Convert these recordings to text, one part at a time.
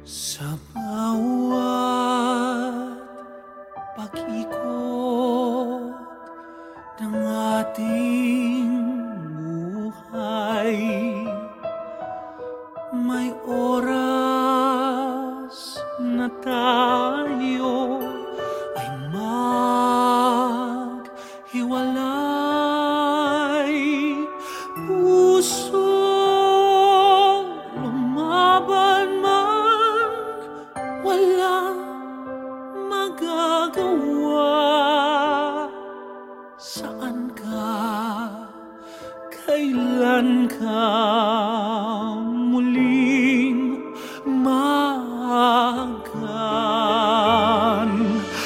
Sa bawat pag-ikot ng ating buhay, may oras na tayo ay maghiwalay. Puso lumaban man, walang magagawa. Saan ka, kailan ka muling maagan?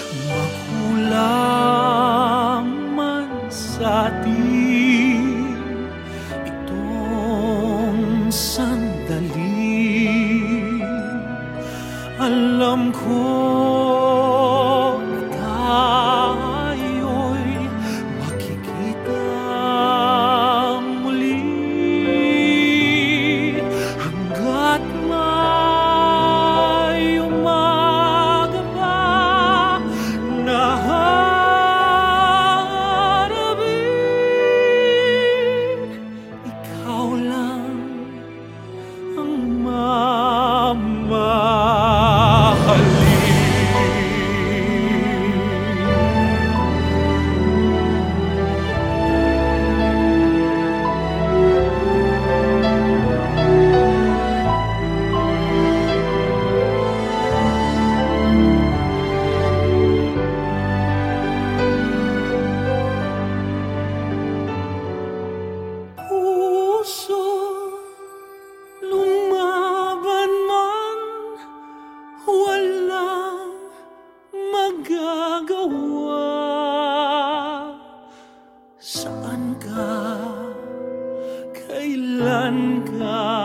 Makulang man sa atin itong sandali, alam ko na tayo'y makikita muli. Hanggat may umaga pa na harapin, ikaw lang ang mamahalin. Puso lumaban man, walang magagawa. Saan ka, kailan ka